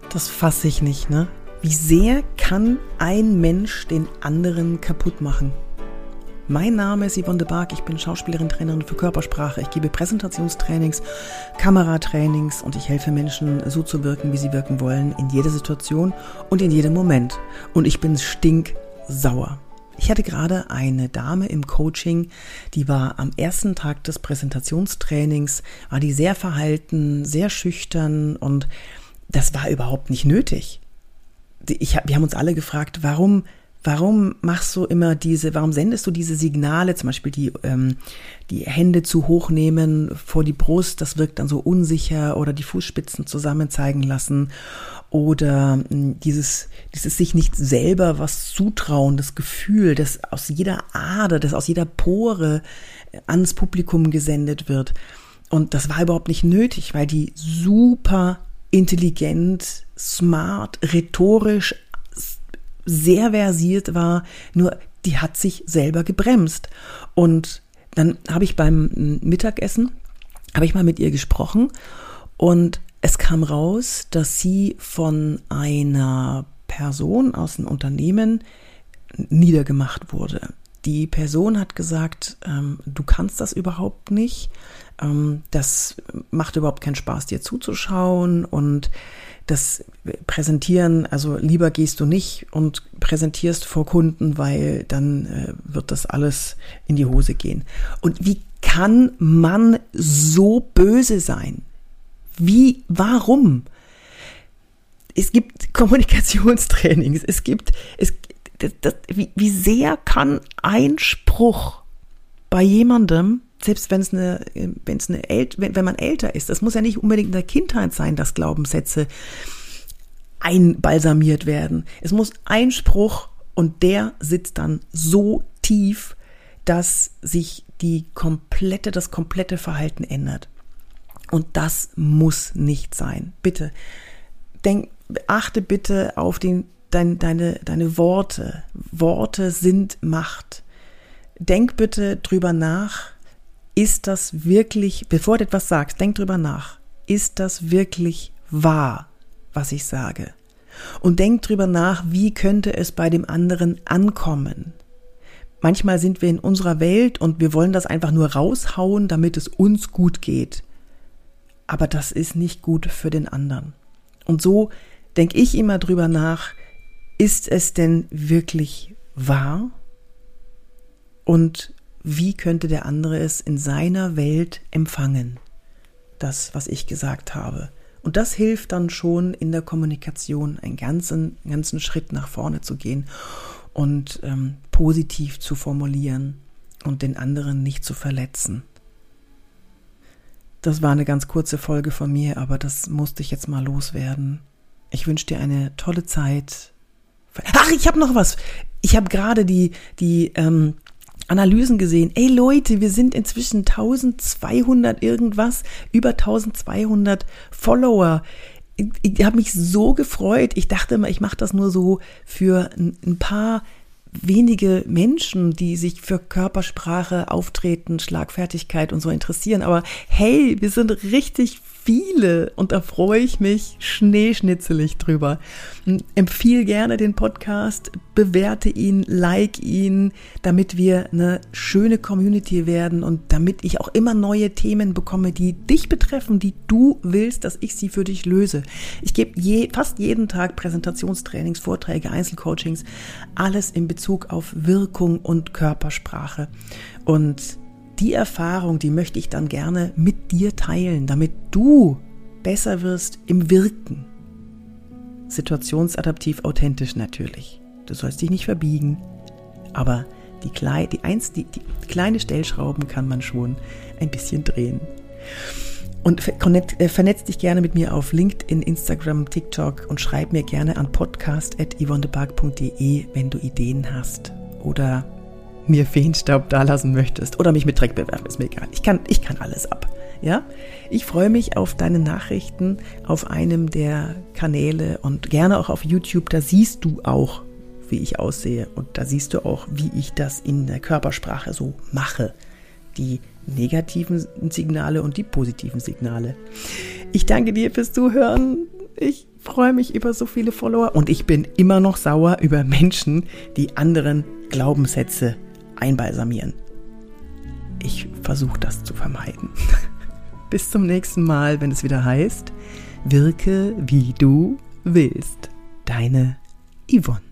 Das fasse ich nicht, ne? Wie sehr kann ein Mensch den anderen kaputt machen? Mein Name ist Yvonne de Barg, ich bin Schauspielerin, Trainerin für Körpersprache. Ich gebe Präsentationstrainings, Kameratrainings und ich helfe Menschen, so zu wirken, wie sie wirken wollen, in jeder Situation und in jedem Moment. Und ich bin stinksauer. Ich hatte gerade eine Dame im Coaching, die war am ersten Tag des Präsentationstrainings, war die sehr verhalten, sehr schüchtern und das war überhaupt nicht nötig. Wir haben uns alle gefragt, warum machst du immer warum sendest du diese Signale, zum Beispiel die Hände zu hoch nehmen vor die Brust, das wirkt dann so unsicher, oder die Fußspitzen zusammen zeigen lassen, oder dieses sich nicht selber was zutrauen, das Gefühl, das aus jeder Ader, das aus jeder Pore ans Publikum gesendet wird. Und das war überhaupt nicht nötig, weil die super intelligent, smart, rhetorisch sehr versiert war, nur die hat sich selber gebremst. Und dann habe ich beim Mittagessen, mal mit ihr gesprochen und es kam raus, dass sie von einer Person aus einem Unternehmen niedergemacht wurde. Die Person hat gesagt, du kannst das überhaupt nicht, das macht überhaupt keinen Spaß, dir zuzuschauen, und das Präsentieren, also lieber gehst du nicht und präsentierst vor Kunden, weil dann wird das alles in die Hose gehen. Und wie kann man so böse sein? Warum? Es gibt Kommunikationstrainings, wie sehr kann ein Spruch bei jemandem, selbst wenn man älter ist, das muss ja nicht unbedingt in der Kindheit sein, dass Glaubenssätze einbalsamiert werden. Es muss ein Spruch, und der sitzt dann so tief, dass sich das komplette Verhalten ändert. Und das muss nicht sein. Bitte, achte bitte auf deine Worte. Worte sind Macht. Denk bitte drüber nach, ist das wirklich, bevor du etwas sagst, denk drüber nach, ist das wirklich wahr, was ich sage? Und denk drüber nach, wie könnte es bei dem anderen ankommen? Manchmal sind wir in unserer Welt und wir wollen das einfach nur raushauen, damit es uns gut geht. Aber das ist nicht gut für den anderen. Und so denke ich immer drüber nach, ist es denn wirklich wahr? Und wie könnte der andere es in seiner Welt empfangen? Das, was ich gesagt habe. Und das hilft dann schon in der Kommunikation, einen ganzen Schritt nach vorne zu gehen und positiv zu formulieren und den anderen nicht zu verletzen. Das war eine ganz kurze Folge von mir, aber das musste ich jetzt mal loswerden. Ich wünsche dir eine tolle Zeit. Ach, ich habe noch was. Ich habe gerade die Analysen gesehen. Ey Leute, wir sind inzwischen 1200 irgendwas, über 1200 Follower. Ich habe mich so gefreut. Ich dachte immer, ich mache das nur so für ein paar wenige Menschen, die sich für Körpersprache, Auftreten, Schlagfertigkeit und so interessieren. Aber hey, wir sind richtig viele und da freue ich mich schneeschnitzelig drüber. Empfehle gerne den Podcast, bewerte ihn, like ihn, damit wir eine schöne Community werden und damit ich auch immer neue Themen bekomme, die dich betreffen, die du willst, dass ich sie für dich löse. Ich gebe fast jeden Tag Präsentationstrainings, Vorträge, Einzelcoachings, alles in Bezug auf Wirkung und Körpersprache. Und die Erfahrung, die möchte ich dann gerne mit dir teilen, damit du besser wirst im Wirken. Situationsadaptiv authentisch natürlich. Du sollst dich nicht verbiegen, aber die kleine Stellschrauben kann man schon ein bisschen drehen. Und vernetz dich gerne mit mir auf LinkedIn, Instagram, TikTok und schreib mir gerne an podcast@yvonnebarg.de, wenn du Ideen hast oder mir Feenstaub dalassen möchtest oder mich mit Dreck bewerfen, ist mir egal. Ich kann alles ab. Ja? Ich freue mich auf deine Nachrichten auf einem der Kanäle und gerne auch auf YouTube. Da siehst du auch, wie ich aussehe, und da siehst du auch, wie ich das in der Körpersprache so mache. Die negativen Signale und die positiven Signale. Ich danke dir fürs Zuhören. Ich freue mich über so viele Follower und ich bin immer noch sauer über Menschen, die anderen Glaubenssätze einbalsamieren. Ich versuche das zu vermeiden. Bis zum nächsten Mal, wenn es wieder heißt, wirke wie du willst. Deine Yvonne.